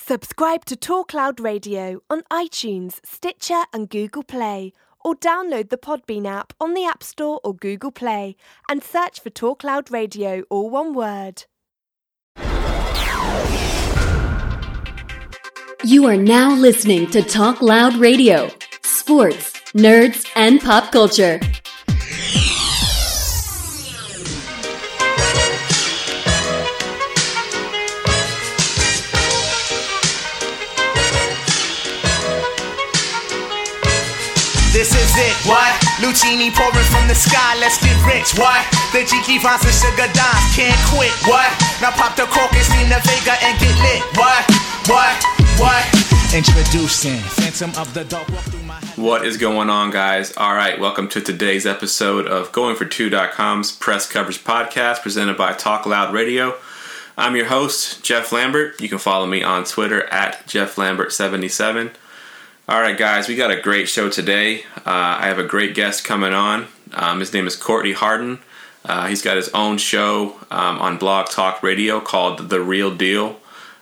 Subscribe to Talk Loud Radio on iTunes, Stitcher and Google Play, or download the Podbean app on the App Store or Google Play and search for Talk Loud Radio, all one word. You are now listening to Talk Loud Radio, sports, nerds, and pop culture. This is it, what? Lucini pouring from the sky, let's get rich, what? The Jiki Vines and Sugar Dimes can't quit, what? Now pop the cork and Stina Vega and get lit, what? Introducing Phantom of the Dark. What is going on, guys? Alright, welcome to today's episode of GoingFor2.com's press coverage podcast presented by Talk Loud Radio. I'm your host, Jeff Lambert. You can follow me on Twitter at JeffLambert77. Alright guys, we got a great show today. I have a great guest coming on. His name is Courtney Harden. He's got his own show on Blog Talk Radio called The Real Deal.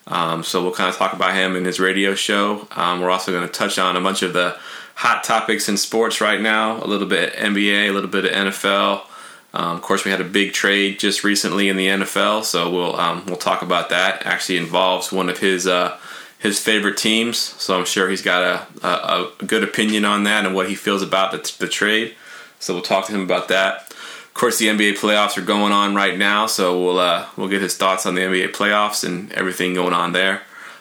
So we'll kind of talk about him and his radio show. We're also going to touch on a bunch of the hot topics in sports right now. A little bit NBA, a little bit of NFL. Of course, we had a big trade just recently in the NFL, so we'll talk about that. It actually involves one of his favorite teams, so I'm sure he's got a good opinion on that and what he feels about the trade. So we'll talk to him about that. Of course, the NBA playoffs are going on right now, so we'll get his thoughts on the NBA playoffs and everything going on there.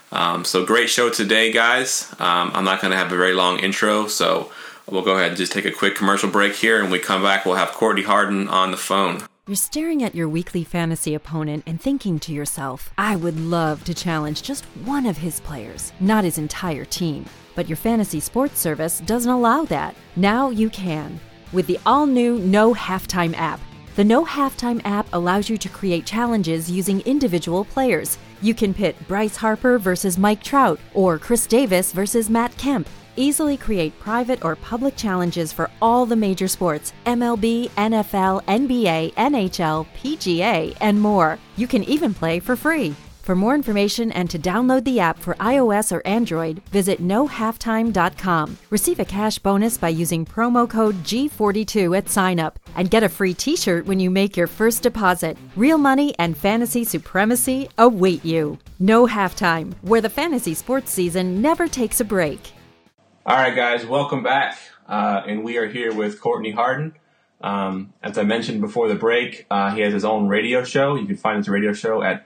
So great show today, guys. I'm not going to have a very long intro, so we'll go ahead and just take a quick commercial break here, and when we come back, we'll have Courtney Harden on the phone. You're staring at your weekly fantasy opponent and thinking to yourself, I would love to challenge just one of his players, not his entire team. But your fantasy sports service doesn't allow that. Now you can. With the all-new No Halftime app. The No Halftime app allows you to create challenges using individual players. You can pit Bryce Harper versus Mike Trout or Chris Davis versus Matt Kemp. Easily create private or public challenges for all the major sports, MLB, NFL, NBA, NHL, PGA, and more. You can even play for free. For more information and to download the app for iOS or Android, visit nohalftime.com. Receive a cash bonus by using promo code G42 at sign-up and get a free t-shirt when you make your first deposit. Real money and fantasy supremacy await you. No Halftime, where the fantasy sports season never takes a break. All right, guys, welcome back, and we are here with Courtney Harden. As I mentioned before the break, he has his own radio show. You can find his radio show at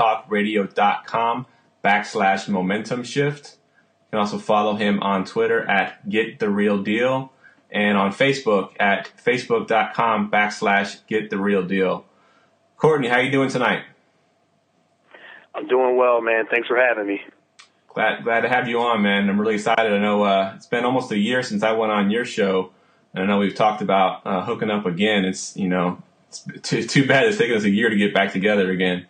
blogtalkradio.com/Momentum Shift. You can also follow him on Twitter at Get The Real Deal and on Facebook at facebook.com/Get The Real Deal. Courtney, how you doing tonight? I'm doing well, man. Thanks for having me. Glad to have you on, man. I'm really excited. I know it's been almost a year since I went on your show, and I know we've talked about hooking up again. It's too bad it's taken us a year to get back together again.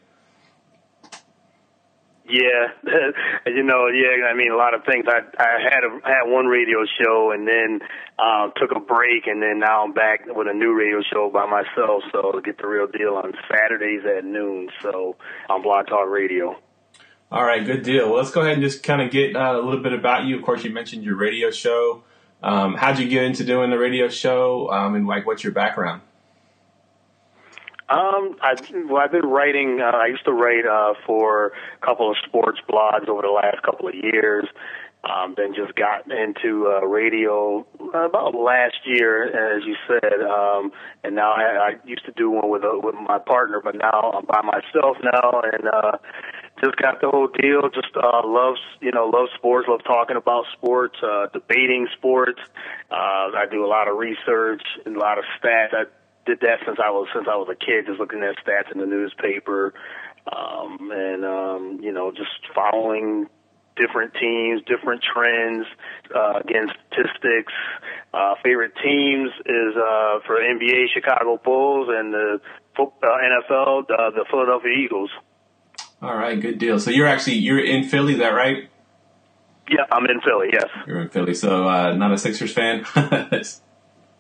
Yeah, I mean, a lot of things. I had one radio show and then took a break, and then now I'm back with a new radio show by myself. So Get The Real Deal on Saturdays at noon. So on Blog Talk Radio. All right, good deal. Well, let's go ahead and just kind of get a little bit about you. Of course, you mentioned your radio show. How'd you get into doing the radio show, and what's your background? I've been writing. I used to write for a couple of sports blogs over the last couple of years. Then just got into radio about last year, as you said. And now I used to do one with my partner, but now I'm by myself now, and just got the whole deal. Just love sports, love talking about sports, debating sports. I do a lot of research and a lot of stats. I did that since I was a kid, just looking at stats in the newspaper, just following different teams, different trends, again, statistics. Favorite teams is for NBA, Chicago Bulls, and the NFL, the Philadelphia Eagles. All right, good deal. So you're in Philly, is that right? Yeah, I'm in Philly, yes. You're in Philly, so not a Sixers fan?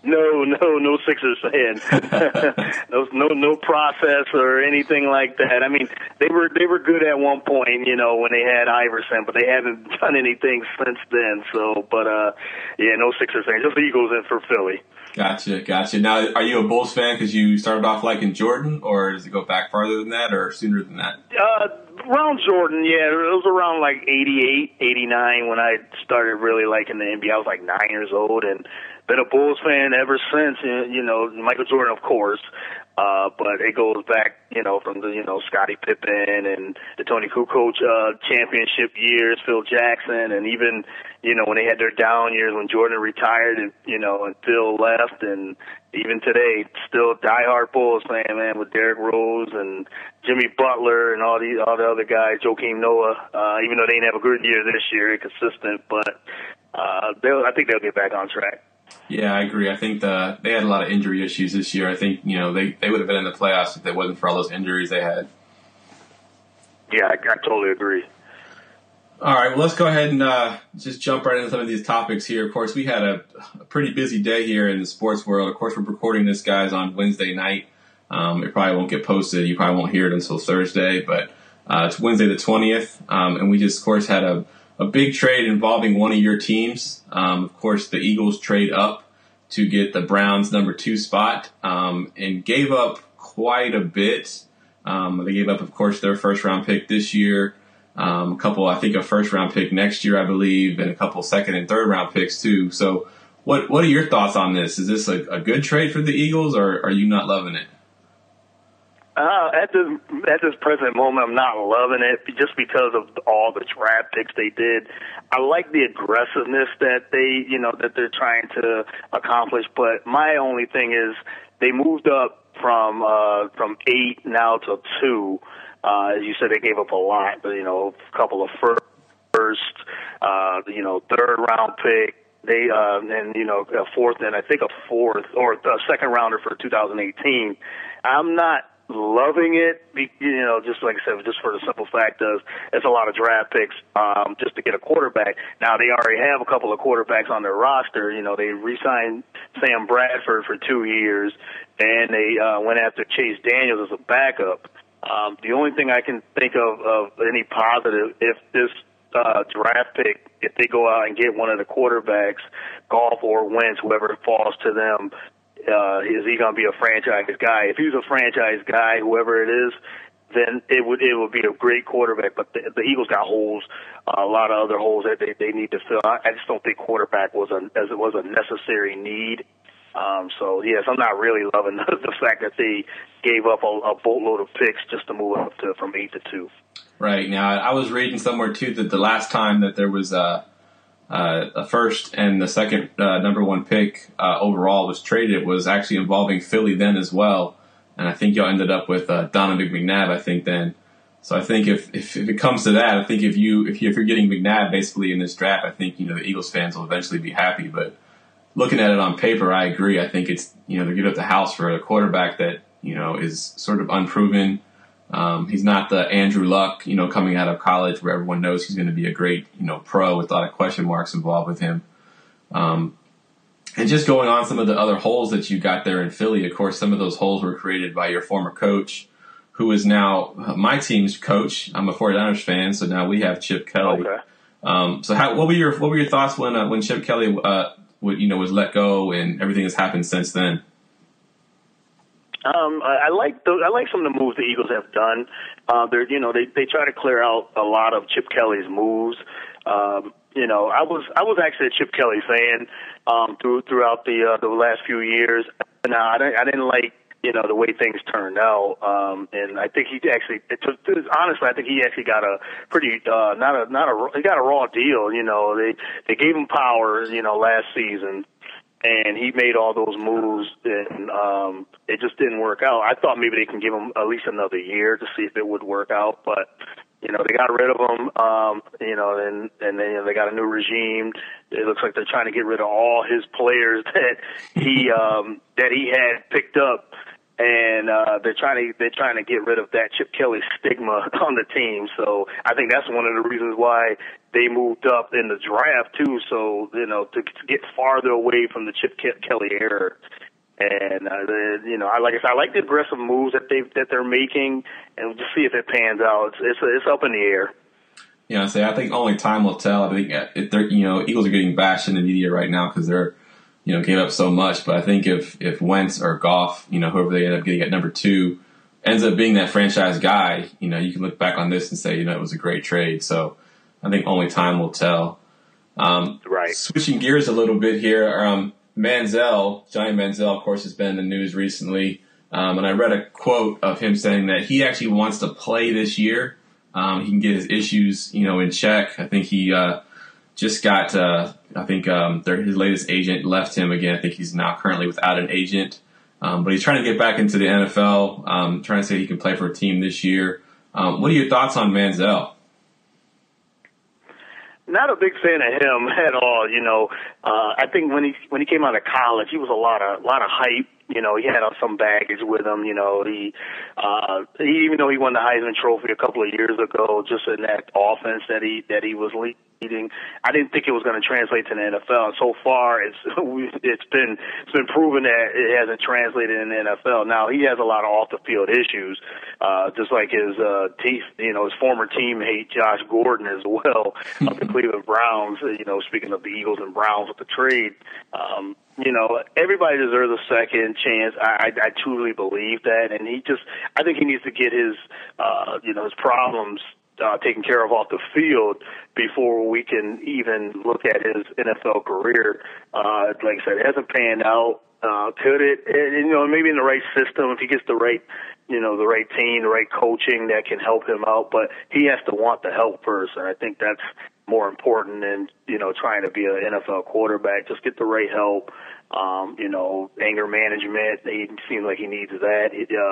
No Sixers fan. no process or anything like that. I mean, they were good at one point, when they had Iverson, but they haven't done anything since then. So, but no Sixers fan. Just Eagles in for Philly. Gotcha. Now, are you a Bulls fan because you started off liking Jordan, or does it go back farther than that, or sooner than that? Around Jordan, yeah. It was around like 88, 89 when I started really liking the NBA. I was like 9 years old, and been a Bulls fan ever since. Michael Jordan, of course, but it goes back, from the Scottie Pippen and the Tony Kukoc championship years, Phil Jackson, and even when they had their down years when Jordan retired and and Phil left, and even today, still diehard Bulls fan, man, with Derrick Rose and Jimmy Butler and all the other guys, Joakim Noah. Even though they didn't have a good year this year, consistent, but I think they'll get back on track. Yeah, I agree. I think they had a lot of injury issues this year. I think, they would have been in the playoffs if it wasn't for all those injuries they had. Yeah, I totally agree. All right, well, let's go ahead and just jump right into some of these topics here. Of course, we had a pretty busy day here in the sports world. Of course, we're recording this, guys, on Wednesday night. It probably won't get posted. You probably won't hear it until Thursday, but it's Wednesday the 20th, and we just, of course, had a big trade involving one of your teams. Of course, the Eagles trade up to get the Browns' number 2 spot and gave up quite a bit. They gave up, of course, their first-round pick this year, a first-round pick next year, I believe, and a couple second- and third-round picks, too. So what are your thoughts on this? Is this a good trade for the Eagles, or are you not loving it? At this present moment, I'm not loving it just because of all the draft picks they did. I like the aggressiveness that that they're trying to accomplish, but my only thing is they moved up from 8 now to 2. As you said, they gave up a lot, but a couple of first, third round pick. They and a fourth, and I think a fourth or a second rounder for 2018. I'm not loving it, just like I said, just for the simple fact of it's a lot of draft picks just to get a quarterback. Now, they already have a couple of quarterbacks on their roster. They re-signed Sam Bradford for 2 years, and they went after Chase Daniels as a backup. The only thing I can think of any positive, if this draft pick, if they go out and get one of the quarterbacks, Goff or Wentz, whoever falls to them, is he going to be a franchise guy? If he's a franchise guy, whoever it is, then it would be a great quarterback. But the Eagles got holes, a lot of other holes that they need to fill. I just don't think quarterback was a necessary need. So yes, I'm not really loving the fact that they gave up a boatload of picks just to move up from 8 to 2. Right. Now, I was reading somewhere too that the last time that there was a first and the second number 1 pick overall was traded was actually involving Philly then as well, and I think y'all ended up with Donovan McNabb, I think, then. So I think if it comes to that, I think if you're getting McNabb basically in this draft, I think the Eagles fans will eventually be happy. But looking at it on paper, I agree. I think it's they're giving up the house for a quarterback that is sort of unproven. He's not the Andrew Luck, coming out of college where everyone knows he's going to be a great, pro with a lot of question marks involved with him. And just going on some of the other holes that you got there in Philly, of course, some of those holes were created by your former coach, who is now my team's coach. I'm a 49ers fan, so now we have Chip Kelly. Okay. So what were your thoughts when Chip Kelly was let go and everything has happened since then? I like some of the moves the Eagles have done. They try to clear out a lot of Chip Kelly's moves. I was actually a Chip Kelly fan throughout the last few years. Now I didn't like the way things turned out, and I think he actually honestly I think he actually got a pretty he got a raw deal. They gave him power last season. And he made all those moves, and it just didn't work out. I thought maybe they can give him at least another year to see if it would work out, but they got rid of him. And then they got a new regime. It looks like they're trying to get rid of all his players that he had picked up and they're trying to get rid of that Chip Kelly stigma on the team. So I think that's one of the reasons why they moved up in the draft too. So to get farther away from the Chip Kelly era. And I like the aggressive moves that they're making, and we'll just see if it pans out. It's up in the air. Yeah, I think only time will tell. I think if they're, Eagles are getting bashed in the media right now because they're, gave up so much. But I think if Wentz or Goff, whoever they end up getting at number 2, ends up being that franchise guy, you can look back on this and say, it was a great trade. So I think only time will tell. Right. Switching gears a little bit here, Johnny Manziel, of course, has been in the news recently. And I read a quote of him saying that he actually wants to play this year. He can get his issues, in check. I think he just got, his latest agent left him again. I think he's now currently without an agent. But he's trying to get back into the NFL, trying to say he can play for a team this year. What are your thoughts on Manziel? Not a big fan of him at all. I think when he came out of college, he was a lot of hype. He had some baggage with him. He even though he won the Heisman Trophy a couple of years ago, just in that offense that he was leading, I didn't think it was going to translate to the NFL. And so far, it's been proven that it hasn't translated in the NFL. Now he has a lot of off the field issues, just like his his former teammate Josh Gordon as well of the Cleveland Browns. Speaking of the Eagles and Browns with the trade. Everybody deserves a second chance. I truly believe that, and I think he needs to get his problems taken care of off the field before we can even look at his NFL career. Like I said, it hasn't panned out. Could it? And, maybe in the right system, if he gets the right team, the right coaching that can help him out, but he has to want the help first, and I think that's more important than, trying to be an NFL quarterback. Just get the right help. Anger management. He seems like he needs that.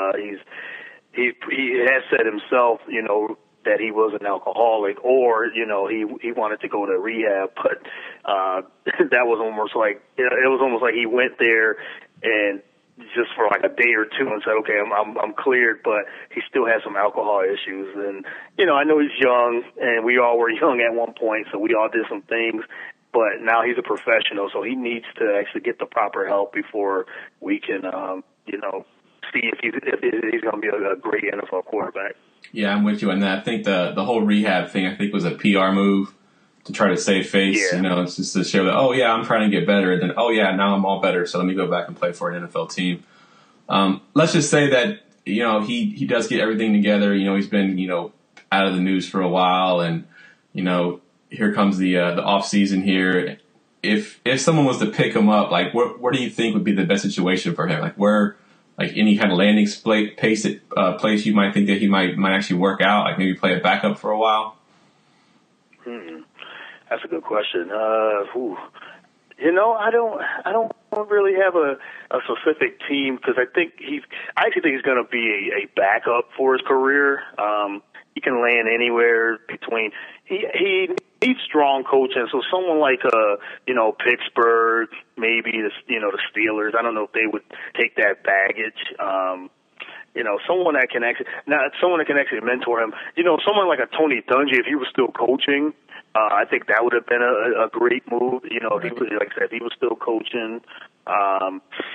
He has said himself, that he was an alcoholic, or he wanted to go to rehab, but that was almost like he went there and just for like a day or two and said, okay, I'm cleared, but he still has some alcohol issues. And I know he's young, and we all were young at one point, so we all did some things. But now he's a professional, so he needs to actually get the proper help before we can, see if he's going to be a great NFL quarterback. Yeah, I'm with you on that. I think the whole rehab thing, I think, was a PR move to try to save face. Yeah. It's just to show that, oh, yeah, I'm trying to get better. And then, oh, yeah, now I'm all better, so let me go back and play for an NFL team. Let's just say that, he does get everything together. He's been, out of the news for a while, and, here comes the off season here. If someone was to pick him up, like where do you think would be the best situation for him? Like where, like any kind of landing place you might think that he might actually work out? Like maybe play a backup for a while. That's a good question. I don't really have a specific team because I actually think he's going to be a backup for his career. He can land anywhere between. He needs strong coaching. So someone like Pittsburgh, maybe the Steelers. I don't know if they would take that baggage. Someone that can actually mentor him. Someone like a Tony Dungy, if he was still coaching, I think that would have been a great move. If he was, like I said, if he was still coaching. I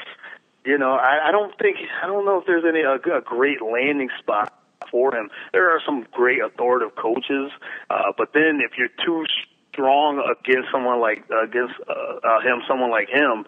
don't know if there's a great landing spot for him. There are some great authoritative coaches, but then if you're too strong against someone like him,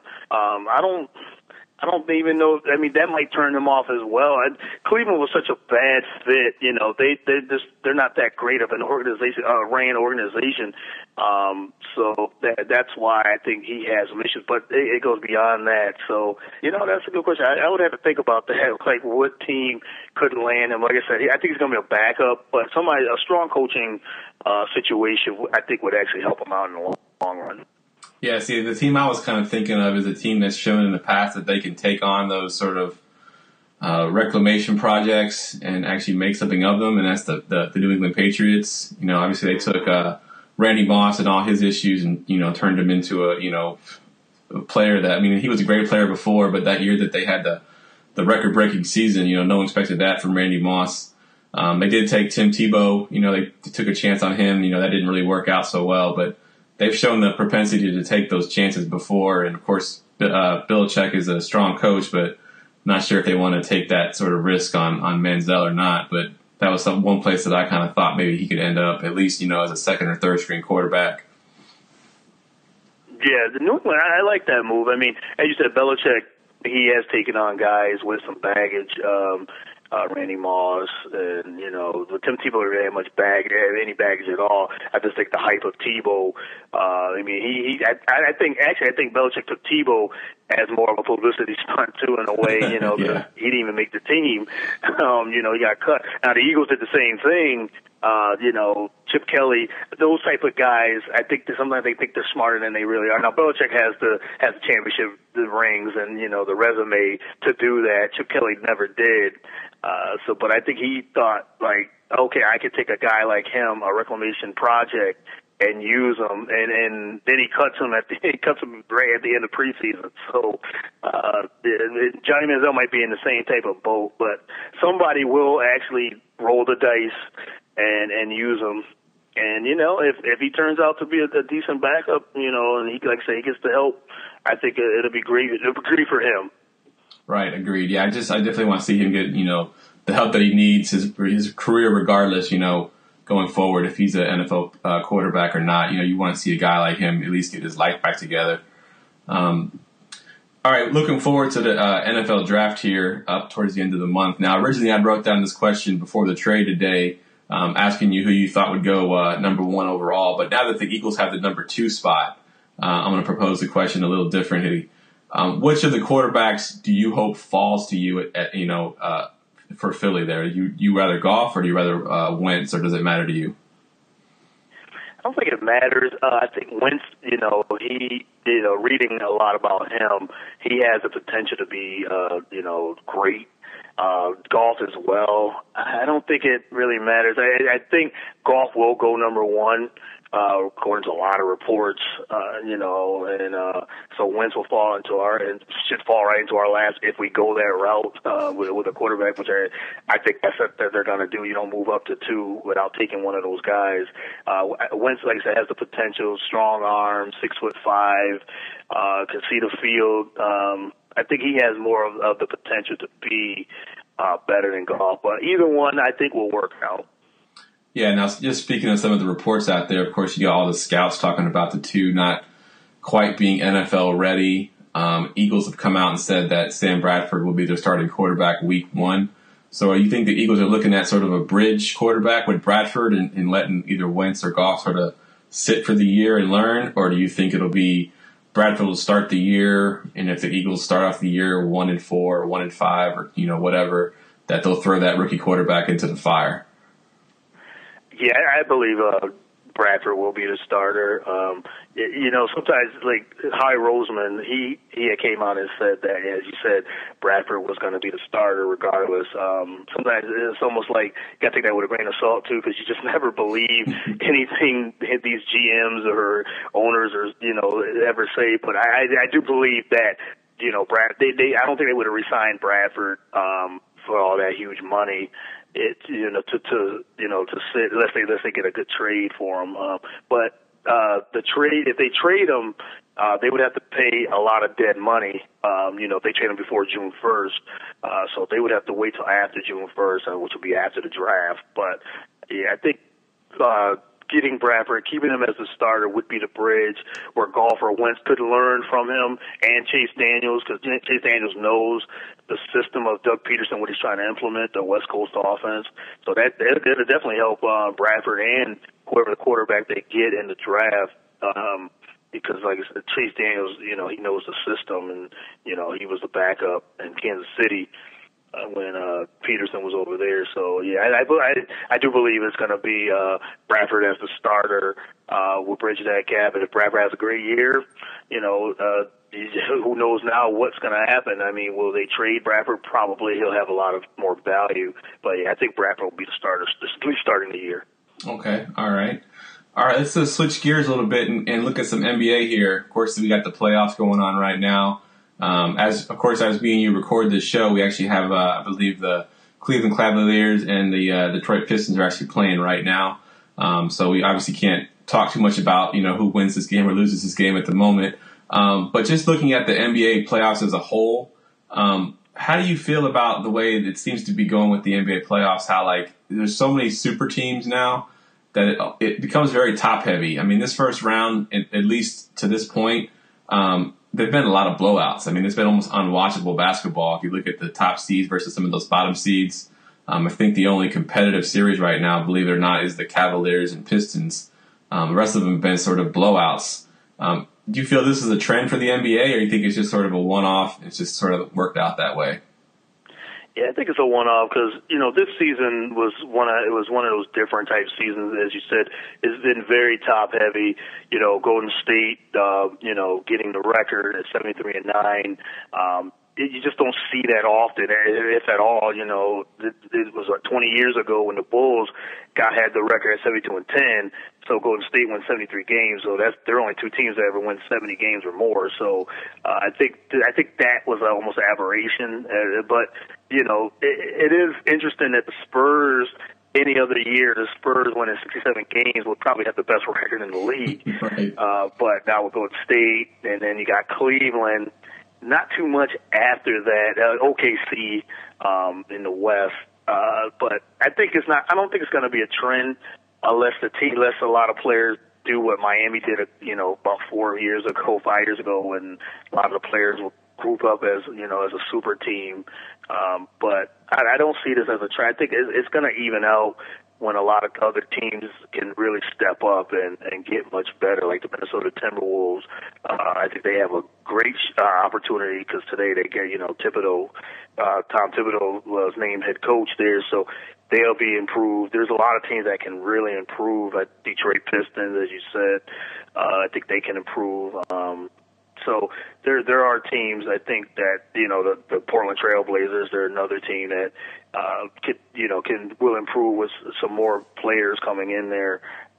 I don't even know. I mean, that might turn them off as well. Cleveland was such a bad fit. They're not that great of an organization, ran organization. So that's why I think he has some issues. But it goes beyond that. So that's a good question. I would have to think about that. Like, what team could land him? Like I said, I think he's going to be a backup, but a strong coaching situation, I think, would actually help him out in the long run. Yeah, see, the team I was kind of thinking of is a team that's shown in the past that they can take on those sort of reclamation projects and actually make something of them, and that's the New England Patriots. Obviously they took Randy Moss and all his issues and, turned him into a player that, he was a great player before, but that year that they had the the record-breaking season. No one expected that from Randy Moss. They did take Tim Tebow. They took a chance on him. That didn't really work out so well, but they've shown the propensity to take those chances before. And of course, Belichick is a strong coach, but not sure if they want to take that sort of risk on Manziel or not. But that was one place that I kind of thought maybe he could end up, at least, as a second or third string quarterback. Yeah, the New England, I like that move. I mean, as you said, Belichick, he has taken on guys with some baggage. Randy Moss and, Tim Tebow didn't have much any baggage at all. I just think the hype of Tebow, I think Belichick took Tebow as more of a publicity stunt too, in a way, Yeah. He didn't even make the team. He got cut. Now the Eagles did the same thing. Chip Kelly, those type of guys, I think that sometimes they think they're smarter than they really are. Now Belichick has the championship, the rings, and the resume to do that. Chip Kelly never did. But I think he thought, like, okay, I could take a guy like him, a reclamation project, and use him, and then he cuts him right at the end of preseason. So Johnny Manziel might be in the same type of boat, but somebody will actually roll the dice and use him. And if he turns out to be a decent backup, and he, like I say, he gets the help, I think it'll be great. It'll be great for him. Right, agreed. Yeah, I definitely want to see him get the help that he needs, his career regardless. Going forward, if he's an NFL quarterback or not, you want to see a guy like him at least get his life back together. All right, looking forward to the NFL draft here up towards the end of the month. Now, originally I wrote down this question before the trade today, asking you who you thought would go number 1 overall. But now that the Eagles have the number 2 spot, I'm going to propose the question a little differently. Which of the quarterbacks do you hope falls to you for Philly there? You rather Goff or do you rather Wentz, or does it matter to you? I don't think it matters. I think Wentz, reading a lot about him, he has the potential to be, great. Goff as well. I don't think it really matters. I think Goff will go number 1. According to a lot of reports, so Wentz will fall should fall right into our laps if we go that route with a quarterback, which I think that's what they're going to do. You don't move up to 2 without taking one of those guys. Wentz, like I said, has the potential, strong arm, 6'5", can see the field. I think he has more of the potential to be better than Goff, but either one I think will work out. Yeah, now just speaking of some of the reports out there, of course, you got all the scouts talking about the 2 not quite being NFL ready. Eagles have come out and said that Sam Bradford will be their starting quarterback week 1. So you think the Eagles are looking at sort of a bridge quarterback with Bradford and letting either Wentz or Goff sort of sit for the year and learn? Or do you think it'll be Bradford will start the year, and if the Eagles start off the year 1-4 or 1-5 or whatever, that they'll throw that rookie quarterback into the fire? Yeah, I believe Bradford will be the starter. Sometimes like Howie Roseman, he came out and said that, as you said, Bradford was going to be the starter regardless. Sometimes it's almost like you got to take that with a grain of salt too, because you just never believe anything these GMs or owners or ever say. But I do believe that Brad. I don't think they would have re-signed Bradford for all that huge money. To sit unless they get a good trade for him. But the trade, if they trade him, they would have to pay a lot of dead money. If they trade him before June 1st, so they would have to wait till after June 1st, which will be after the draft. But yeah, I think getting Bradford, keeping him as the starter would be the bridge where Goff or Wentz could learn from him and Chase Daniels, because Chase Daniels knows the system of Doug Peterson, what he's trying to implement, the West Coast offense. So that'll definitely help Bradford and whoever the quarterback they get in the draft. Because, like I said, Chase Daniels, he knows the system, and he was the backup in Kansas City when Peterson was over there. So yeah, I do believe it's going to be Bradford as the starter. We'll bridge that gap, and if Bradford has a great year, who knows now what's going to happen? I mean, will they trade Bradford? Probably. He'll have a lot of more value, but yeah, I think Bradford will be the starter, at least starting the year. Okay, all right. Let's switch gears a little bit and look at some NBA here. Of course, we got the playoffs going on right now. As me and you record this show, we actually have, I believe, the Cleveland Cavaliers and the Detroit Pistons are actually playing right now. So we obviously can't talk too much about, who wins this game or loses this game at the moment. But just looking at the NBA playoffs as a whole, how do you feel about the way it seems to be going with the NBA playoffs? How, there's so many super teams now that it becomes very top heavy. I mean, this first round, at least to this point, there've been a lot of blowouts. I mean, it's been almost unwatchable basketball. If you look at the top seeds versus some of those bottom seeds, I think the only competitive series right now, believe it or not, is the Cavaliers and Pistons. The rest of them have been sort of blowouts. Do you feel this is a trend for the NBA, or do you think it's just sort of a one-off? It's just sort of worked out that way? Yeah, I think it's a one-off because, this season was one of those different type seasons, as you said. It's been very top-heavy. Golden State, getting the record at 73-9. You just don't see that often, if at all. It was 20 years ago when the Bulls had the record at 72-10. So Golden State won 73 games. So there are only two teams that ever win 70 games or more. So I think that was almost an aberration. But it is interesting that the Spurs, any other year, the Spurs winning 67 games would probably have the best record in the league. Right. But now with Golden State, and then you got Cleveland. Not too much after that. OKC in the West, but I don't think it's going to be a trend unless a lot of players do what Miami did, about 5 years ago, when a lot of the players will group up as a super team. But I don't see this as a trend. I think it's going to even out when a lot of other teams can really step up and get much better, like the Minnesota Timberwolves. I think they have a great opportunity because today they get, Thibodeau, Tom Thibodeau was named head coach there, so they'll be improved. There's a lot of teams that can really improve. Detroit Pistons, as you said, I think they can improve. So there are teams, I think, that, the Portland Trail Blazers, they're another team that will improve with some more players coming in there.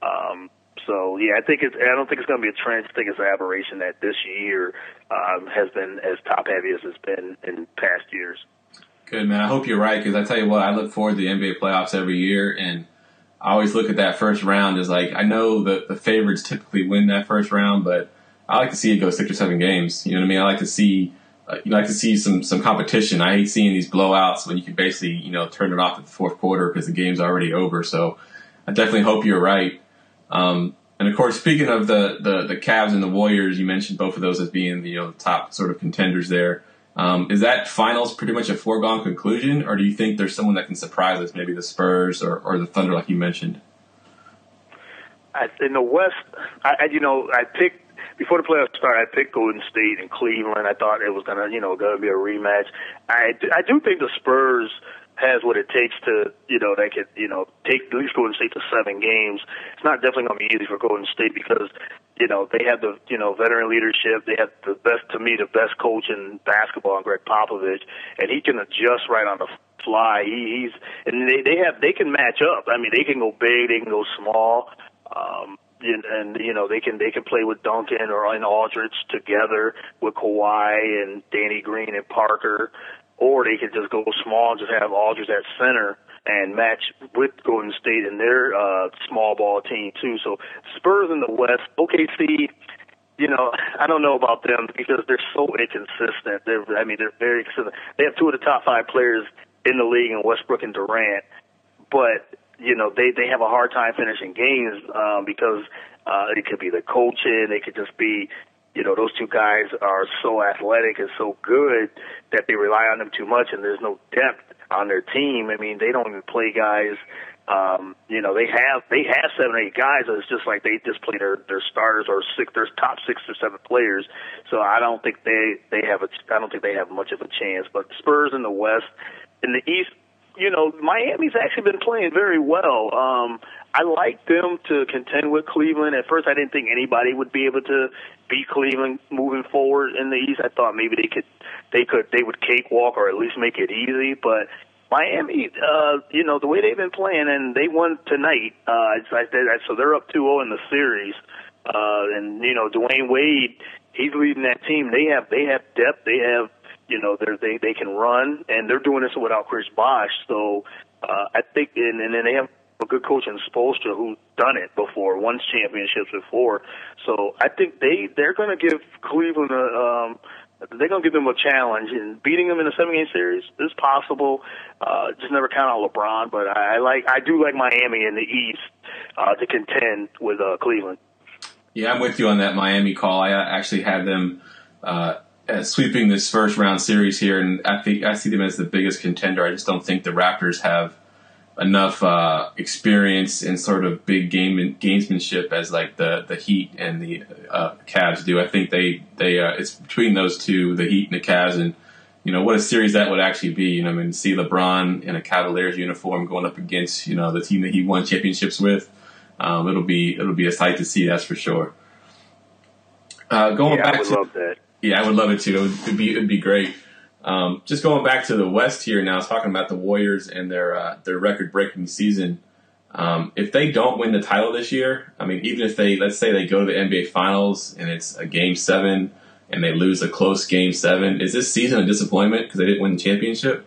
So yeah, I don't think it's going to be a trend. I think it's an aberration that this year has been as top heavy as it's been in past years. Good, man. I hope you're right, because I tell you what, I look forward to the NBA playoffs every year, and I always look at that first round as I know that the favorites typically win that first round, but I like to see it go 6 or 7 games. You know what I mean? I like to see some competition. I hate seeing these blowouts when you can basically, turn it off at the fourth quarter because the game's already over. So I definitely hope you're right. And of course, speaking of the Cavs and the Warriors, you mentioned both of those as being the top sort of contenders there. Is that finals pretty much a foregone conclusion, or do you think there's someone that can surprise us, maybe the Spurs or the Thunder, like you mentioned? In the West, I picked. Before the playoffs started, I picked Golden State and Cleveland. I thought it was gonna be a rematch. I do think the Spurs has what it takes to, they could, take at least Golden State to 7 games. It's not definitely gonna be easy for Golden State because, they have the, veteran leadership. They have the best coach in basketball, Greg Popovich, and he can adjust right on the fly. They can match up. I mean, they can go big, they can go small. And they can play with Duncan or in Aldridge together with Kawhi and Danny Green and Parker, or they could just go small and just have Aldridge at center and match with Golden State and their small ball team too. So Spurs in the West, OKC, I don't know about them because they're so inconsistent. They're very consistent. They have 2 of the top 5 players in the league in Westbrook and Durant, but they have a hard time finishing games because it could be the coaching. They could just be, those 2 guys are so athletic and so good that they rely on them too much, and there's no depth on their team. I mean, they don't even play guys. They have 7 or 8 guys. It's just like they just play their starters or their top 6 or 7 players. So I don't think they have much of a chance. But Spurs in the West, in the East. Miami's actually been playing very well. I like them to contend with Cleveland. At first, I didn't think anybody would be able to beat Cleveland moving forward in the East. I thought maybe they would cakewalk or at least make it easy. But Miami, the way they've been playing, and they won tonight. So they're up 2-0 in the series. And Dwayne Wade, he's leading that team. They have depth. They have, they can run, and they're doing this without Chris Bosh. So I think, and then they have a good coach in Spoelstra who's done it before, won championships before. So I think they're going to give Cleveland they're going to give them a challenge, and beating them in a 7-game series is possible. Just never count out LeBron, but I do like Miami in the East to contend with Cleveland. Yeah, I'm with you on that Miami call. I actually had them sweeping this first round series here, and I see them as the biggest contender. I just don't think the Raptors have enough experience in sort of big gamesmanship as like the Heat and the Cavs do. I think they it's between those two, the Heat and the Cavs, and what a series that would actually be. See LeBron in a Cavaliers uniform going up against the team that he won championships with. It'll be a sight to see, that's for sure. I would love that. Yeah, I would love it too. It'd be great. Just going back to the West here now, talking about the Warriors and their record-breaking season. If they don't win the title this year, even if let's say they go to the NBA Finals and it's a Game 7 and they lose a close Game 7, is this season a disappointment because they didn't win the championship?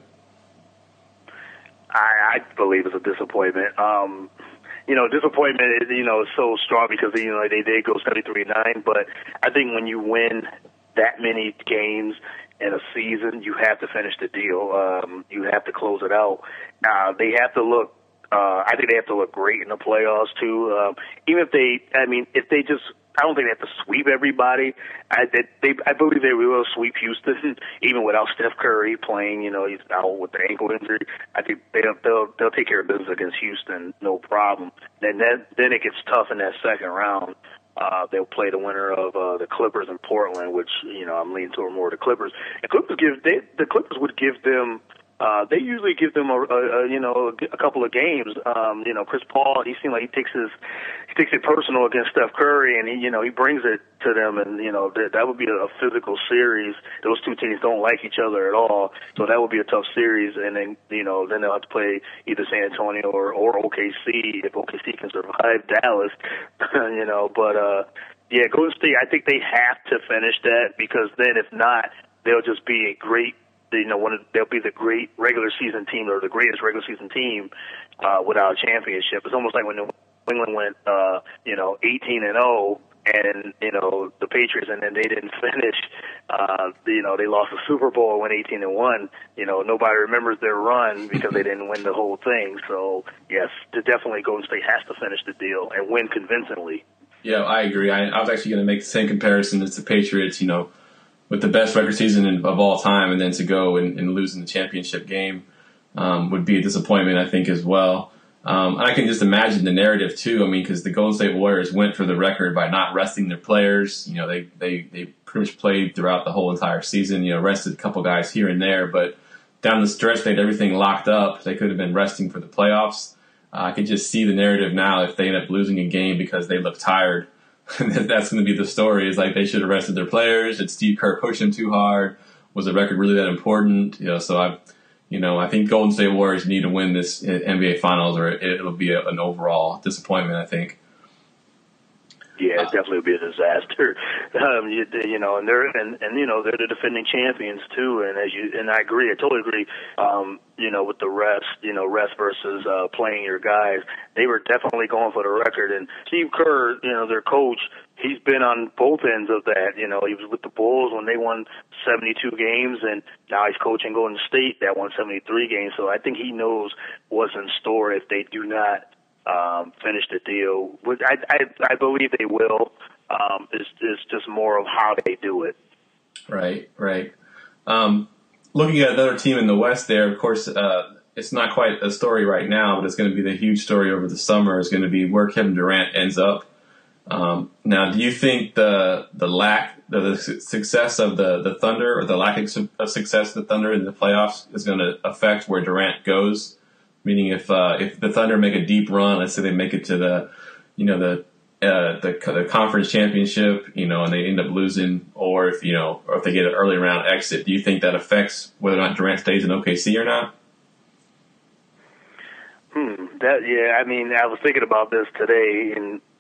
I believe it's a disappointment. Disappointment is so strong because they did go 73-9, but I think when you win that many games in a season, you have to finish the deal. You have to close it out. They have to look. I think they have to look great in the playoffs too. Even if they just, I don't think they have to sweep everybody. I believe they will sweep Houston, even without Steph Curry playing. He's out with the ankle injury. I think they'll take care of business against Houston, no problem. Then it gets tough in that second round. They'll play the winner of the Clippers in Portland, which I'm leaning toward more the Clippers. And the Clippers would give them. They usually give them a couple of games. Chris Paul, he seemed like he takes it personal against Steph Curry, and he brings it to them, and that would be a physical series. Those two teams don't like each other at all, so that would be a tough series. And then then they'll have to play either San Antonio or OKC if OKC can survive Dallas. But Golden State, I think they have to finish that, because then if not, they'll just be a great. They'll be the great regular season team, or the greatest regular season team without a championship. It's almost like when New England went 18-0, and the Patriots, and then they didn't finish. They lost the Super Bowl, went 18-1. Nobody remembers their run because they didn't win the whole thing. So yes, definitely Golden State has to finish the deal and win convincingly. Yeah, I agree. I was actually going to make the same comparison as the Patriots. With the best regular season of all time, and then to go and lose in the championship game would be a disappointment, I think, as well. I can just imagine the narrative, too. Because the Golden State Warriors went for the record by not resting their players. They pretty much played throughout the whole entire season, rested a couple guys here and there. But down the stretch, they had everything locked up. They could have been resting for the playoffs. I could just see the narrative now if they end up losing a game because they look tired. That's going to be the story. Is like they should have rested their players. Did Steve Kerr push them too hard? Was the record really that important? So I think Golden State Warriors need to win this NBA Finals, or it'll be an overall disappointment, I think. Yeah, it definitely would be a disaster. And they're the defending champions too. And I agree, I totally agree. With the rest versus playing your guys, they were definitely going for the record. And Steve Kerr, their coach, he's been on both ends of that. He was with the Bulls when they won 72 games, and now he's coaching Golden State that won 73 games. So I think he knows what's in store if they do not finish the deal. I believe they will. It's just more of how they do it. Right. Looking at another team in the West there, of course, it's not quite a story right now, but it's going to be the huge story over the summer is going to be where Kevin Durant ends up. Now, do you think the success of the Thunder, or the lack of success of the Thunder in the playoffs, is going to affect where Durant goes? Meaning, if the Thunder make a deep run, let's say they make it to the conference championship, and they end up losing, or if they get an early round exit, do you think that affects whether or not Durant stays in OKC or not? I was thinking about this today, and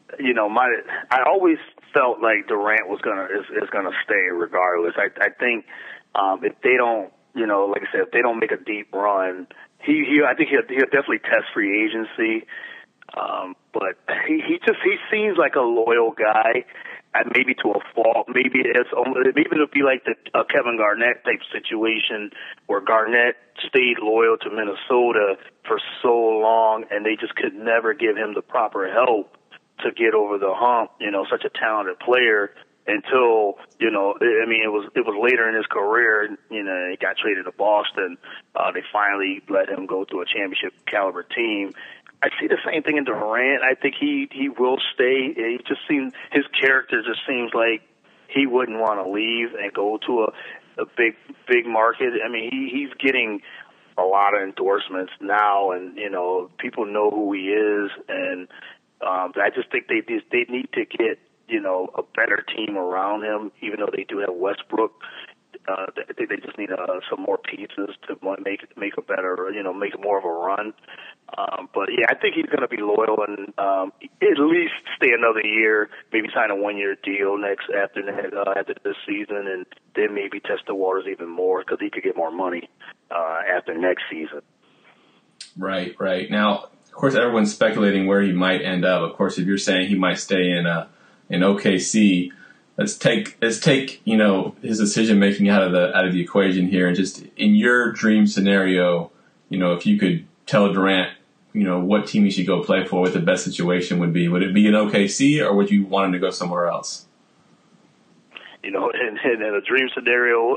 I always felt like Durant is gonna stay regardless. I think if they don't, like I said, if they don't make a deep run, I think he'll definitely test free agency. But he seems like a loyal guy, and maybe to a fault. Maybe it'll be like the Kevin Garnett type situation where Garnett stayed loyal to Minnesota for so long, and they just could never give him the proper help to get over the hump. Such a talented player. Until it was later in his career. He got traded to Boston. They finally let him go to a championship caliber team. I see the same thing in Durant. I think he will stay. His character just seems like he wouldn't want to leave and go to a big market. I mean, he's getting a lot of endorsements now, and people know who he is. And I just think they need to get a better team around him. Even though they do have Westbrook, I think they just need some more pieces to make a better, make more of a run. But yeah, I think he's going to be loyal and at least stay another year, maybe sign a 1-year deal after this season, and then maybe test the waters even more because he could get more money after next season. Right. Now, of course, everyone's speculating where he might end up. Of course, if you're saying he might stay in OKC, let's take his decision making out of the equation here, and just in your dream scenario, if you could tell Durant, what team he should go play for, what the best situation would be. Would it be in OKC, or would you want him to go somewhere else? In a dream scenario,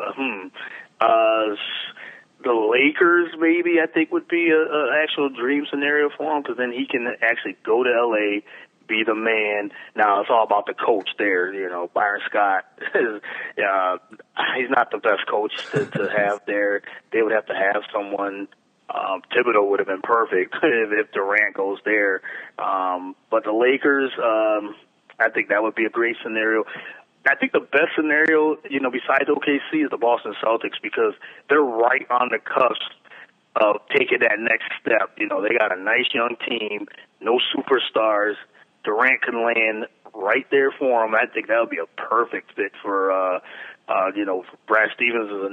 the Lakers maybe I think would be an actual dream scenario for him, because then he can actually go to LA, be the man. Now it's all about the coach there. Byron Scott he's not the best coach to have there. They would have to have someone. Thibodeau would have been perfect if Durant goes there. But the Lakers, I think that would be a great scenario. I think the best scenario, besides OKC, is the Boston Celtics, because they're right on the cusp of taking that next step. They got a nice young team, no superstars. Durant can land right there for him. I think that would be a perfect fit for, Brad Stevens is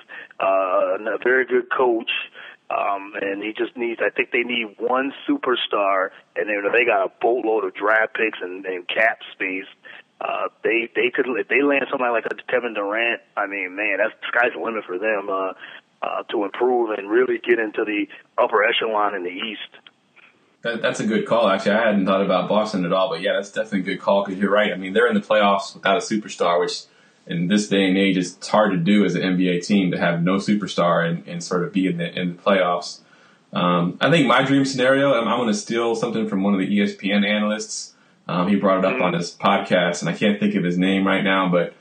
a very good coach. And he just I think they need one superstar, and they got a boatload of draft picks and cap space. They could, if they land somebody like a Kevin Durant, I mean, man, that's the sky's the limit for them to improve and really get into the upper echelon in the East. That's a good call. Actually, I hadn't thought about Boston at all, but yeah, that's definitely a good call, because you're right. I mean, they're in the playoffs without a superstar, which in this day and age, it's hard to do as an NBA team to have no superstar and sort of be in the playoffs. I think my dream scenario, I'm going to steal something from one of the ESPN analysts. He brought it up on his podcast, and I can't think of his name right now, but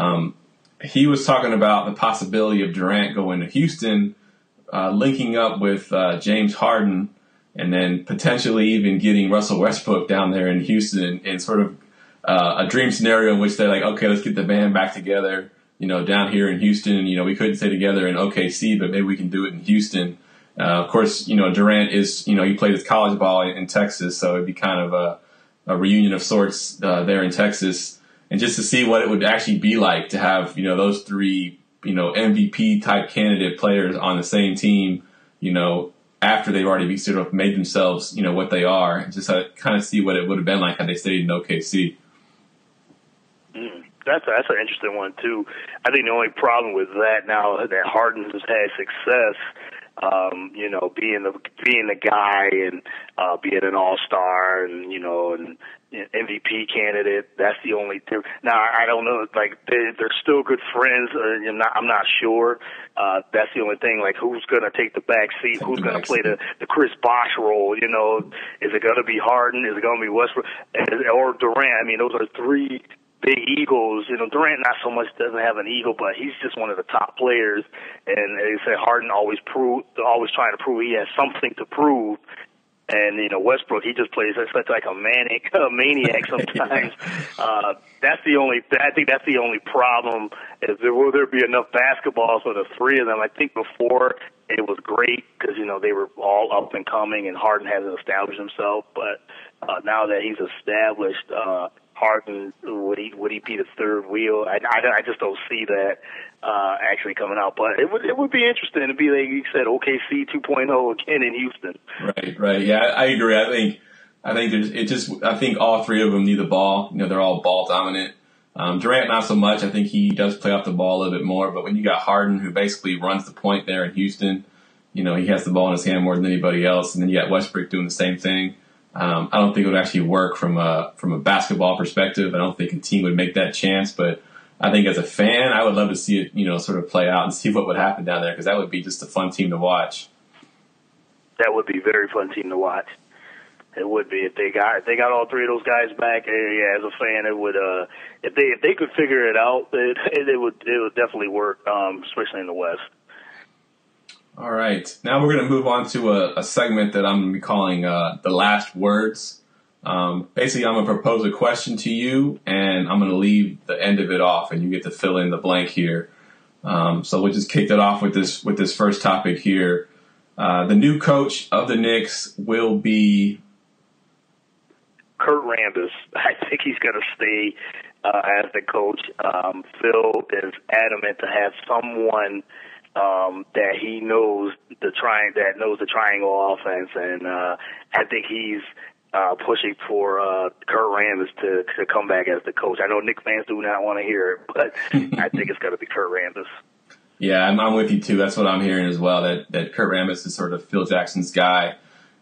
he was talking about the possibility of Durant going to Houston, linking up with James Harden, and then potentially even getting Russell Westbrook down there in Houston, and sort of a dream scenario in which they're like, okay, let's get the band back together, down here in Houston. We couldn't stay together in OKC, but maybe we can do it in Houston. Of course, Durant is, he played his college ball in Texas, so it'd be kind of a reunion of sorts there in Texas. And just to see what it would actually be like to have, those three, MVP type candidate players on the same team, after they've already sort of made themselves, what they are, and just kind of see what it would have been like had they stayed in OKC. That's an interesting one too. I think the only problem with that now that Harden has had success, being the guy and being an all-star and and MVP candidate. That's the only thing. Now I don't know. Like they're still good friends. I'm not sure. That's the only thing. Like who's going to take the back seat? Who's going to play the Chris Bosh role? Is it going to be Harden? Is it going to be Westbrook or Durant? I mean, those are three big egos. Durant not so much doesn't have an ego, but he's just one of the top players. And they say Harden always trying to prove he has something to prove. And, Westbrook, he just plays such like a maniac sometimes. I think that's the only problem is will there be enough basketballs for the three of them? I think before it was great because, they were all up and coming and Harden hasn't established himself. But now that he's established, Harden, would he be the third wheel? I just don't see that actually coming out. But it would be interesting to be, like you said, OKC 2.0 again in Houston. Right. Yeah, I agree. I think all three of them need the ball. They're all ball dominant. Durant, not so much. I think he does play off the ball a little bit more. But when you got Harden, who basically runs the point there in Houston, he has the ball in his hand more than anybody else. And then you got Westbrook doing the same thing. I don't think it would actually work from a basketball perspective. I don't think a team would make that chance. But I think as a fan, I would love to see it, sort of play out and see what would happen down there because that would be just a fun team to watch. That would be a very fun team to watch. It would be if they got all three of those guys back. Yeah, as a fan, it would. If they could figure it out, it would definitely work, especially in the West. All right, now we're going to move on to a segment that I'm going to be calling the last words. Basically, I'm going to propose a question to you, and I'm going to leave the end of it off, and you get to fill in the blank here. So we'll just kick it off with this first topic here. The new coach of the Knicks will be Kurt Rambis. I think he's going to stay as the coach. Phil is adamant to have someone that he knows the triangle offense, and I think he's pushing for Kurt Rambis to come back as the coach. I know Knicks fans do not want to hear it, but I think it's going to be Kurt Rambis. Yeah, I'm with you too. That's what I'm hearing as well. That Kurt Rambis is sort of Phil Jackson's guy.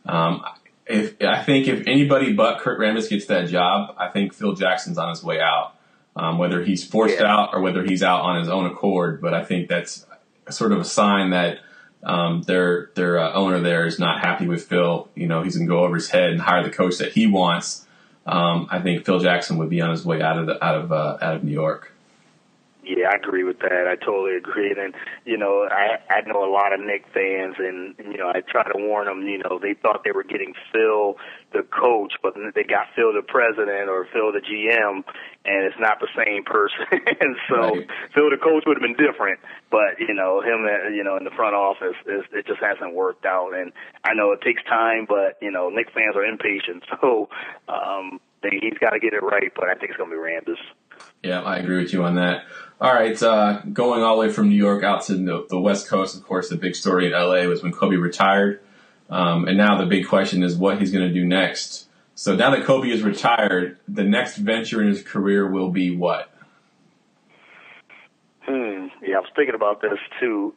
I think if anybody but Kurt Rambis gets that job, I think Phil Jackson's on his way out. Whether he's forced out or whether he's out on his own accord, but I think that's sort of a sign that their owner there is not happy with Phil. He's going to go over his head and hire the coach that he wants. I think Phil Jackson would be on his way out of New York. Yeah, I agree with that. I totally agree. And, I know a lot of Knicks fans, and, I try to warn them, they thought they were getting Phil the coach, but they got Phil the president or Phil the GM, and it's not the same person. And so right. Phil the coach would have been different, but, him, in the front office, it just hasn't worked out. And I know it takes time, but, Knicks fans are impatient. So he's got to get it right, but I think it's going to be Rambis. Yeah, I agree with you on that. All right, going all the way from New York out to the West Coast, of course, the big story in L.A. was when Kobe retired. And now the big question is what he's going to do next. So now that Kobe is retired, the next venture in his career will be what? Yeah, I was thinking about this, too.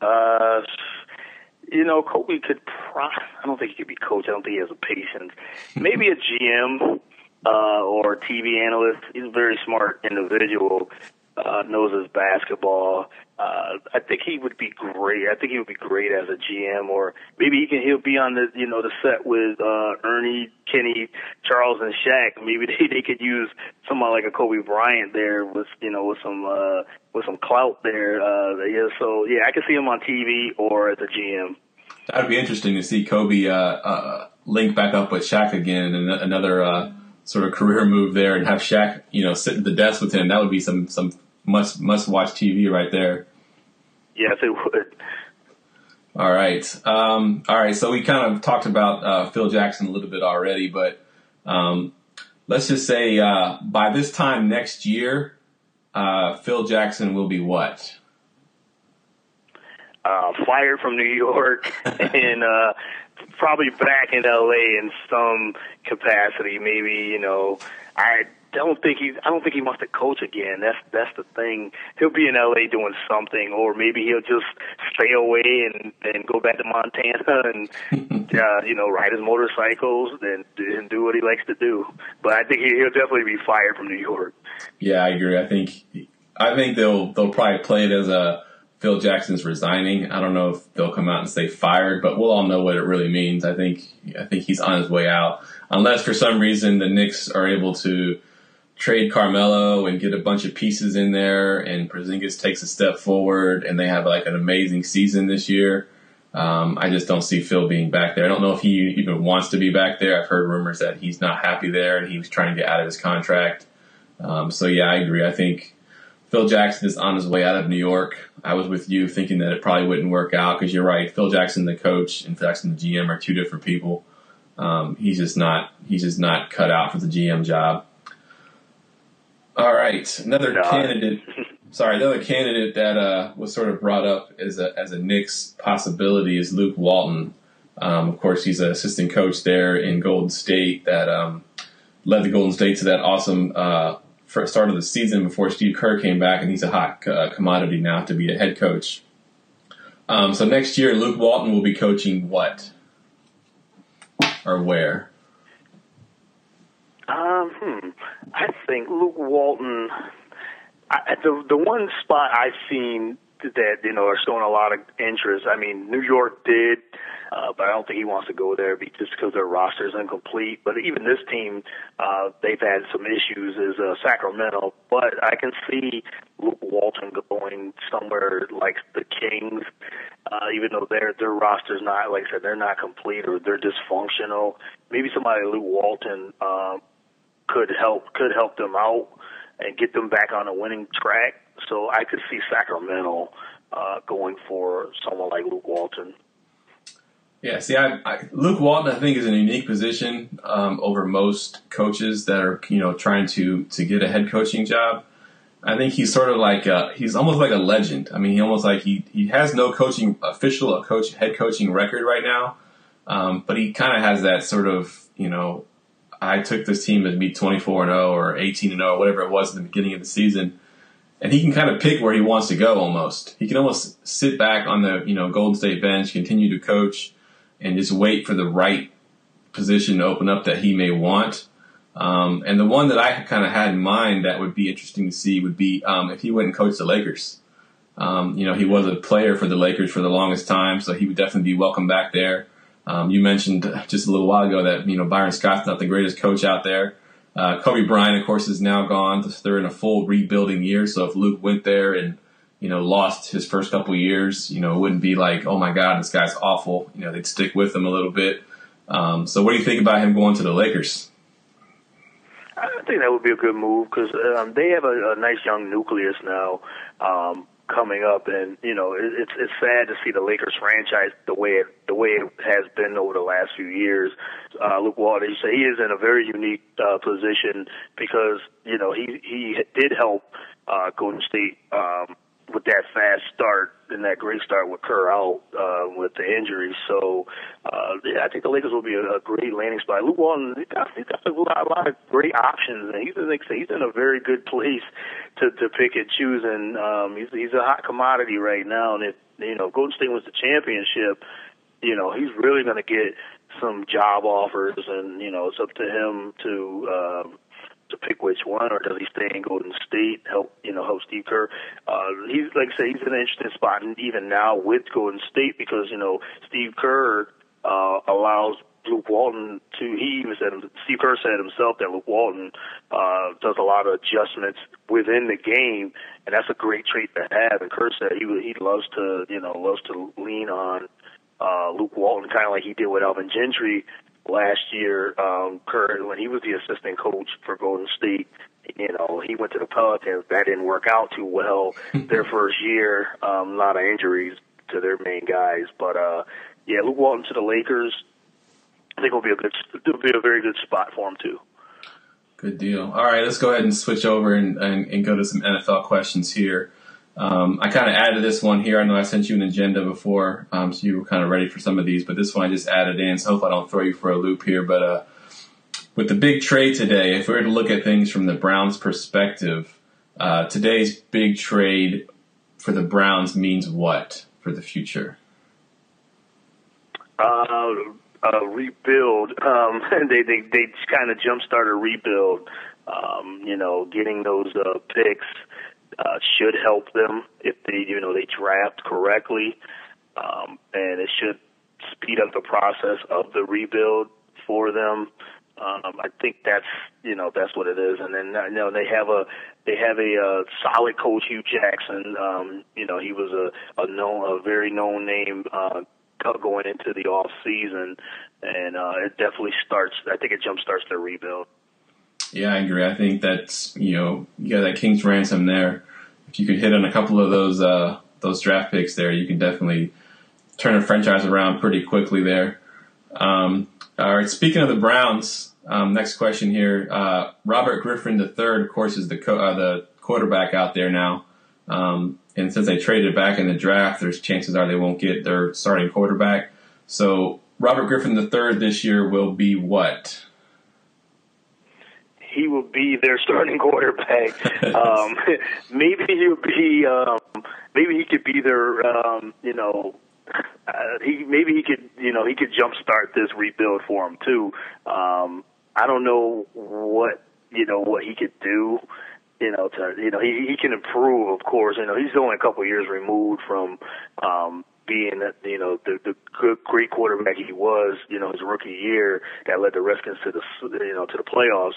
Kobe could I don't think he could be coach. I don't think he has the patience. Maybe a GM or TV analyst. He's a very smart individual. Knows his basketball. I think he would be great. I think he would be great as a GM, or maybe he'll be on the set with Ernie, Kenny, Charles, and Shaq. Maybe they could use someone like a Kobe Bryant there with some clout there. So I could see him on TV or as a GM. That would be interesting to see Kobe link back up with Shaq again, and another sort of career move there, and have Shaq sit at the desk with him. That would be some must watch TV right there. Yes, it would. All right. So we kind of talked about Phil Jackson a little bit already, but let's just say by this time next year, Phil Jackson will be what? Fired from New York and probably back in LA in some capacity. Maybe I don't think he wants to coach again. That's the thing. He'll be in LA doing something, or maybe he'll just stay away and go back to Montana and ride his motorcycles and do what he likes to do. But I think he'll definitely be fired from New York. Yeah, I agree. I think they'll probably play it as a Phil Jackson's resigning. I don't know if they'll come out and say fired, but we'll all know what it really means. I think he's on his way out, unless for some reason the Knicks are able to trade Carmelo and get a bunch of pieces in there, and Porzingis takes a step forward, and they have like an amazing season this year. I just don't see Phil being back there. I don't know if he even wants to be back there. I've heard rumors that he's not happy there and he was trying to get out of his contract. So, yeah, I agree. I think Phil Jackson is on his way out of New York. I was with you thinking that it probably wouldn't work out because you're right. Phil Jackson, the coach, and Phil Jackson, the GM, are two different people. He's just not cut out for the GM job. All right, another candidate that was sort of brought up as a Knicks possibility is Luke Walton. Of course, he's an assistant coach there in Golden State that led the Golden State to that awesome first start of the season before Steve Kerr came back, and he's a hot commodity now to be a head coach. So next year, Luke Walton will be coaching what or where? I think Luke Walton. The one spot I've seen that are showing a lot of interest. I mean, New York did, but I don't think he wants to go there just because their roster is incomplete. But even this team, they've had some issues. Is Sacramento, but I can see Luke Walton going somewhere like the Kings, even though their roster's not, like I said, they're not complete or they're dysfunctional. Maybe somebody like Luke Walton could help them out and get them back on a winning track. So I could see Sacramento going for someone like Luke Walton. Yeah, see, Luke Walton, I think, is in a unique position over most coaches that are, trying to get a head coaching job. I think he's sort of like he's almost like a legend. I mean, he has no head coaching record right now, but he kind of has that sort of, I took this team to be 24-0 or 18-0, whatever it was in the beginning of the season. And he can kind of pick where he wants to go almost. He can almost sit back on the, Golden State bench, continue to coach, and just wait for the right position to open up that he may want. And the one that I kind of had in mind that would be interesting to see would be if he went and coached the Lakers. He was a player for the Lakers for the longest time, so he would definitely be welcome back there. You mentioned just a little while ago that, Byron Scott's not the greatest coach out there. Kobe Bryant, of course, is now gone. They're in a full rebuilding year. So if Luke went there and, lost his first couple of years, it wouldn't be like, oh my God, this guy's awful. They'd stick with him a little bit. So what do you think about him going to the Lakers? I think that would be a good move because they have a nice young nucleus now coming up, and it's sad to see the Lakers franchise the way it has been over the last few years. Luke Walton, you say he is in a very unique position because he did help Golden State with that fast start and that great start with Kerr out with the injuries. So I think the Lakers will be a great landing spot. Luke Walton, he's got a lot of great options, and he's in a very good place to pick and choose. And he's a hot commodity right now. And if Golden State wins the championship, he's really going to get some job offers, and it's up to him to pick which one, or does he stay in Golden State, help Steve Kerr? He's, like I say, he's in an interesting spot even now with Golden State because, Steve Kerr allows Luke Walton Steve Kerr said himself that Luke Walton does a lot of adjustments within the game, and that's a great trait to have. And Kerr said he loves to lean on Luke Walton, kind of like he did with Alvin Gentry last year. Kerr, when he was the assistant coach for Golden State, he went to the Pelicans. That didn't work out too well their first year. A lot of injuries to their main guys. But, Luke Walton to the Lakers, I think it'll be a very good spot for him, too. Good deal. All right, let's go ahead and switch over and go to some NFL questions here. I kind of added this one here. I know I sent you an agenda before, so you were kind of ready for some of these, but this one I just added in, so I hope I don't throw you for a loop here. But with the big trade today, if we were to look at things from the Browns' perspective, today's big trade for the Browns means what for the future? Rebuild. They kind of jump-start a rebuild. Getting those picks should help them if they draft correctly, and it should speed up the process of the rebuild for them. I think that's what it is. And then they have a solid coach, Hugh Jackson. He was a very known name going into the off season, and it definitely starts. I think it jumpstarts their rebuild. Yeah, I agree. I think that's, you got that king's ransom there. If you could hit on a couple of those draft picks there, you can definitely turn a franchise around pretty quickly there. All right, speaking of the Browns, next question here. Robert Griffin III, of course, is the quarterback out there now. And since they traded back in the draft, there's chances are they won't get their starting quarterback. So Robert Griffin III this year will be what? He will be their starting quarterback. Maybe he'll be. Maybe he could be their. Maybe he could. He could jumpstart this rebuild for him too. I don't know what he could do. He can improve, of course. He's only a couple of years removed from being the great quarterback he was, his rookie year that led the Redskins to the playoffs.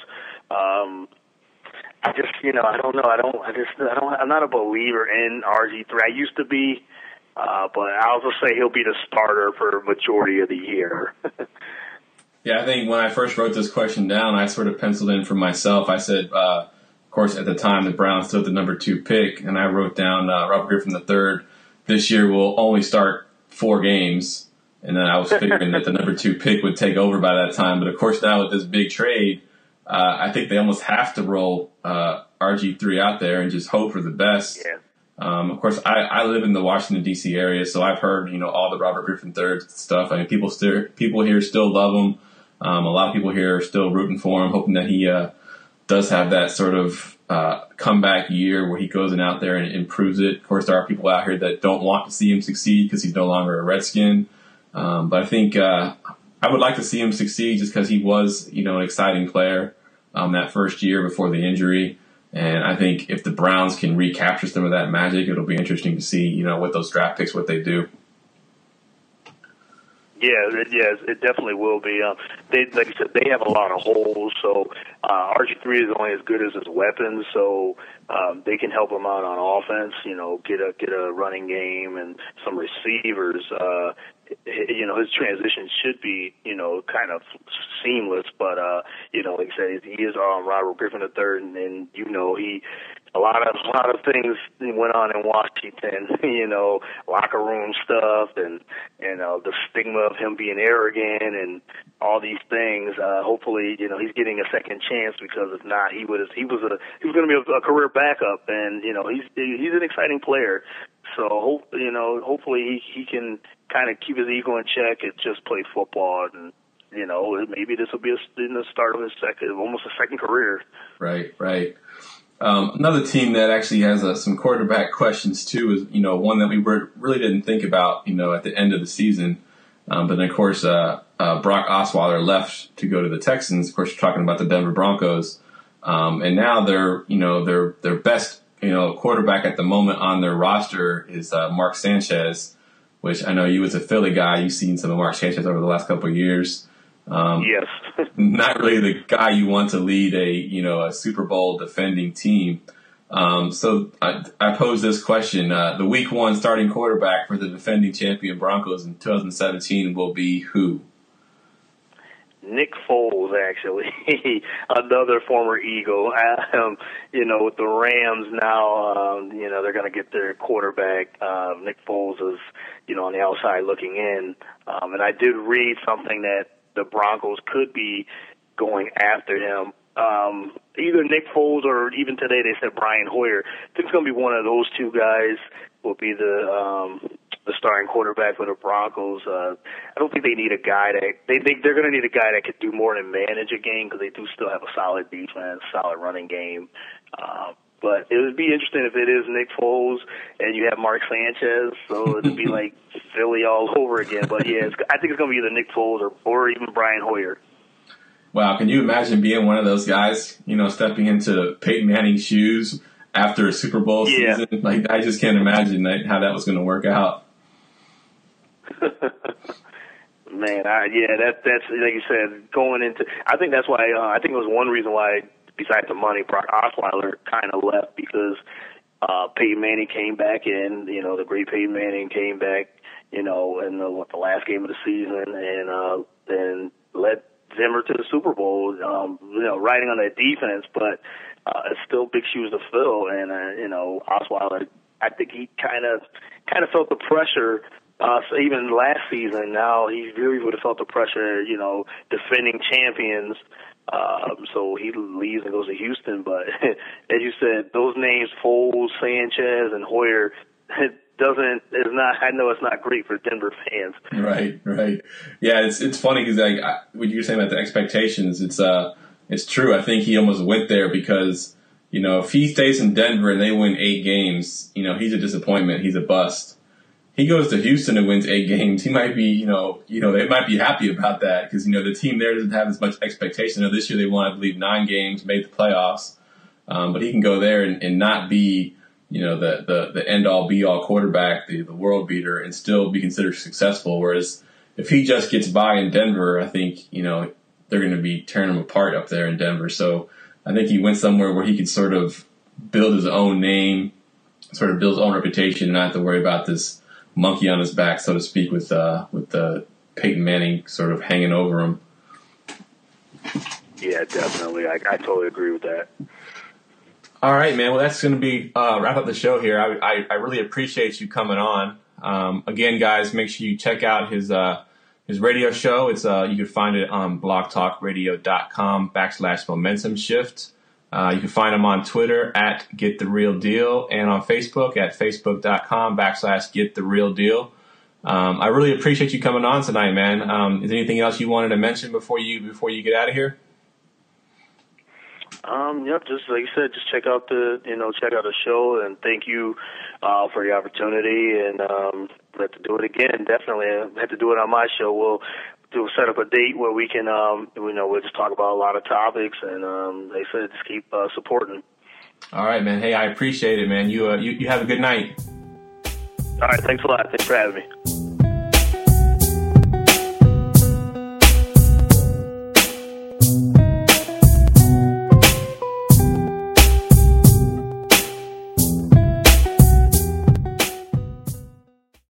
I don't know. I'm not a believer in RG3. I used to be, but I'll just say he'll be the starter for a majority of the year. Yeah, I think when I first wrote this question down, I sort of penciled in for myself. I said, of course, at the time, the Browns still had the number 2 pick, and I wrote down Robert Griffin III this year will only start 4 games. And then I was figuring that the number 2 pick would take over by that time. But, of course, now with this big trade, I think they almost have to roll RG3 out there and just hope for the best. Yeah. Of course, I live in the Washington, D.C. area, so I've heard, all the Robert Griffin III stuff. I mean, people here still love him. A lot of people here are still rooting for him, hoping that he does have that sort of comeback year where he goes out there and improves it. Of course, there are people out here that don't want to see him succeed because he's no longer a Redskin. But I think I would like to see him succeed just because he was, an exciting player that first year before the injury. And I think if the Browns can recapture some of that magic, it'll be interesting to see, with those draft picks, what they do. Yeah, it definitely will be. Like you said, they have a lot of holes, so RG3 is only as good as his weapons, so they can help him out on offense, get a running game and some receivers. His transition should be, kind of seamless, but, like I said, he is Robert Griffin III, and a lot of things went on in Washington, locker room stuff and the stigma of him being arrogant and all these things. Hopefully, he's getting a second chance, because if not, he was going to be a career backup, and he's an exciting player. So hopefully he can kind of keep his ego in check and just play football, and maybe this will be the start of his almost a second career. Right. Another team that actually has some quarterback questions too is one that we really didn't think about at the end of the season, but then of course Brock Osweiler left to go to the Texans. Of course, you're talking about the Denver Broncos, and now their best quarterback at the moment on their roster is Mark Sanchez, which I know you as a Philly guy, you've seen some of Mark Sanchez over the last couple of years. Yes. Not really the guy you want to lead a Super Bowl defending team. So I pose this question. The Week 1 starting quarterback for the defending champion Broncos in 2017 will be who? Nick Foles, actually, another former Eagle. With the Rams now, they're going to get their quarterback. Nick Foles is, on the outside looking in. And I did read something that the Broncos could be going after him. Either Nick Foles or even today they said Brian Hoyer. I think it's going to be one of those two guys will be the starting quarterback for the Broncos. I don't think they need a guy that they're going to need a guy that could do more than manage a game, because they do still have a solid defense, solid running game. But it would be interesting if it is Nick Foles and you have Mark Sanchez, so it'd be like Philly all over again. But yeah, I think it's going to be either Nick Foles or even Brian Hoyer. Wow, can you imagine being one of those guys, stepping into Peyton Manning's shoes after a Super Bowl season? Like, I just can't imagine how that was going to work out. Man, that's like you said, going into. I think that's why. I think it was one reason why, besides the money, Brock Osweiler kind of left, because Peyton Manning came back in. The great Peyton Manning came back in the last game of the season, and led Denver to the Super Bowl. Riding on that defense, but it's still big shoes to fill. And Osweiler, I think he kind of felt the pressure. So even last season, now he really would have felt the pressure. Defending champions. So he leaves and goes to Houston. But as you said, those names, Foles, Sanchez, and Hoyer, I know it's not great for Denver fans. Right. Yeah, it's funny because what you're saying about the expectations, it's true. I think he almost went there because, if he stays in Denver and they win 8 games, he's a disappointment. He's a bust. He goes to Houston and wins 8 games. He might be, they might be happy about that because, the team there doesn't have as much expectation. This year they won, I believe, 9 games, made the playoffs. But he can go there and not be, the end-all, be-all quarterback, the world beater, and still be considered successful. Whereas if he just gets by in Denver, I think, they're going to be tearing him apart up there in Denver. So I think he went somewhere where he could sort of build his own name, sort of build his own reputation, and not have to worry about this monkey on his back, so to speak, with Peyton Manning sort of hanging over him. Yeah, definitely. I totally agree with that. All right, man. Well, that's going to be wrap up the show here. I really appreciate you coming on. Again, guys, make sure you check out his radio show. It's you can find it on blogtalkradio.com/momentum shift. You can find him on Twitter at Get the Real Deal and on Facebook at facebook.com/Get the Real Deal. I really appreciate you coming on tonight, man. Is there anything else you wanted to mention before you get out of here? Yep, just like you said, just check out the show, and thank you for the opportunity, and have to do it again. Definitely, I have to do it on my show. We'll set up a date where we can, we'll just talk about a lot of topics, and like I said, just keep supporting. All right, man. Hey, I appreciate it, man. You have a good night. All right, thanks a lot. Thanks for having me.